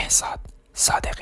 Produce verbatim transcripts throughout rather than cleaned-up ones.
مهرزاد صادقی.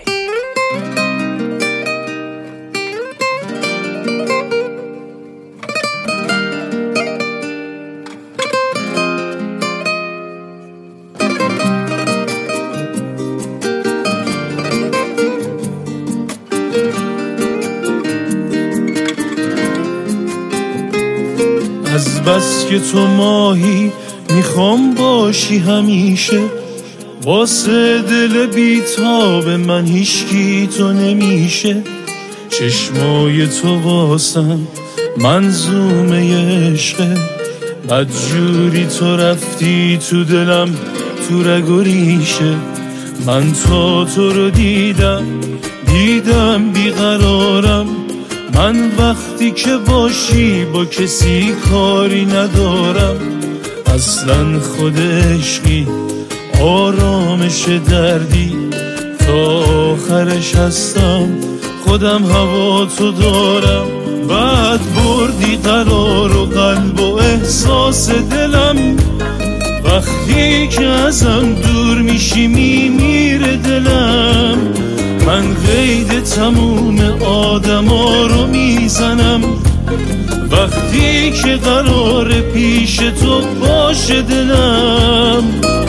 از بس که تو ماهی میخوام باشی همیشه، واسه دل بیتاب من هیچکی تو نمیشه. چشمای تو واسم منظومه عشقه، بدجوری تو رفتی تو دلم تو رگ و ریشه. من تا تو رو دیدم دیدم بیقرارم، من وقتی که باشی با کسی کاری ندارم. اصلا خود عشقی آرامش دردی، تا آخرش هستم خودم هوا تو دارم. بعد بردی قرار و قلب و احساس دلم، وقتی که ازم دور میشی میمیره دلم. من قید تموم آدما رو میزنم، وقتی که قرار پیش تو باشه دلم.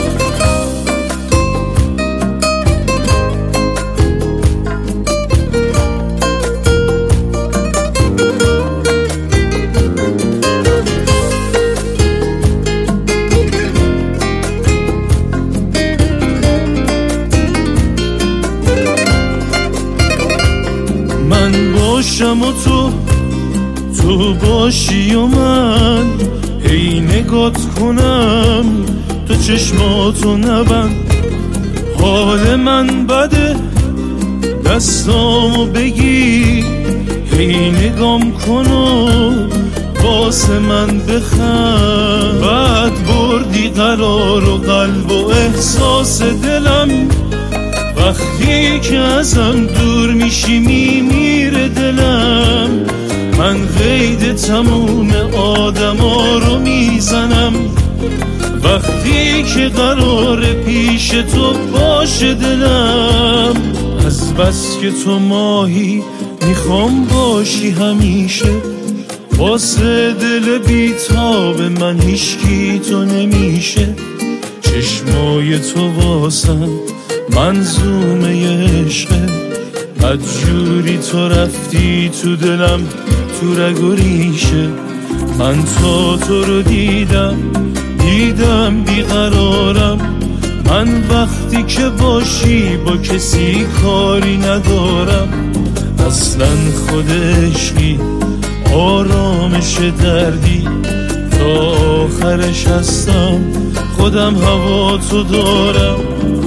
من باشم و تو تو باشی و من هی نگات کنم، تو چشماتو نبند. حال من بده دستامو بگی، هی نگام کن و واسه من بخند. بعد بردی قرار و قلب و احساس دلم، وقتی که ازم دور میشی میمیره دلم. من قید تموم آدما رو میزنم، وقتی که قرار پیش تو باشه دلم. از بس که تو ماهی میخوام باشی همیشه، واسه دل بیتاب من هیچکی تو نمیشه. چشمای تو واسم منظومه عشقه، بدجوری تو رفتی تو دلم تو رگ و ریشه. من تا تو رو دیدم دیدم بیقرارم، من وقتی که باشی با کسی کاری ندارم. اصلا خود عشقی آرامش دردی، تا آخرش هستم خودم هوا تو دارم.